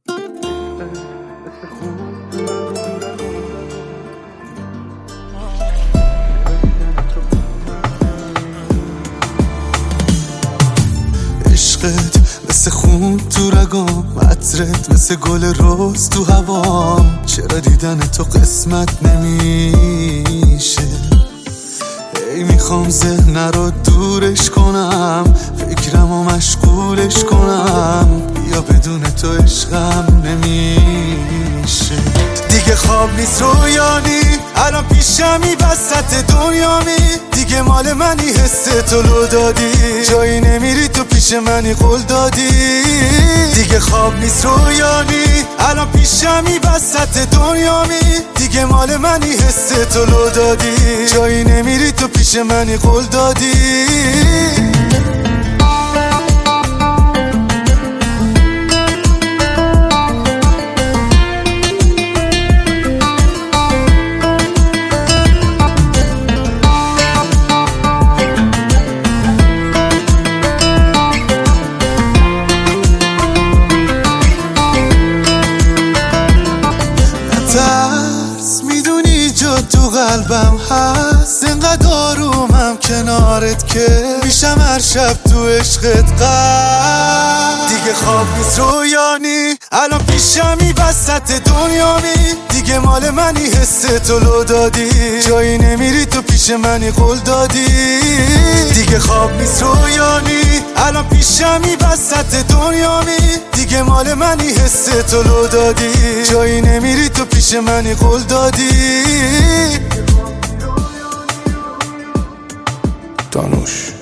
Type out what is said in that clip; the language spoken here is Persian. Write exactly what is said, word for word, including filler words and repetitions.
عشقت مثل خون تو رگام، عطرت مثل گل روز تو هوام. چرا دیدن تو قسمت نمیشه؟ ای میخوام ذهن رو دورش کنم، فکرم رو مشغولش کنم. بیا بدون تو عشقم نمیشه. دیگه خواب نیست رویانی، الان پیشمی وسط دنیامی. دیگه مال منی، حس تو لو دادی، جایی نمیری تو پیش منی قول دادی. دیگه خواب نیست رویانی، الان پیشمی وسط دنیامی. دیگه مال منی، حس تو لو دادی، جایی نمیری تو پیش منی قول دادی. ترس میدونی جا تو قلبم هست، اینقدر آرومم کنارت که میشم هر شب تو عشقت غرق. دیگه خواب نیست رویانی، الان پیشمی وسط دنیامی. دیگه مال منی، حس تو لو دادی، جایی نمیری تو پیش منی قول دادی. دیگه خواب نیست رویانی، الان پیشمی وسط دنیامی. دیگه مال منی، حس تو لو دادی، جایی نمیری تو پیش منی قول دادی. دانوش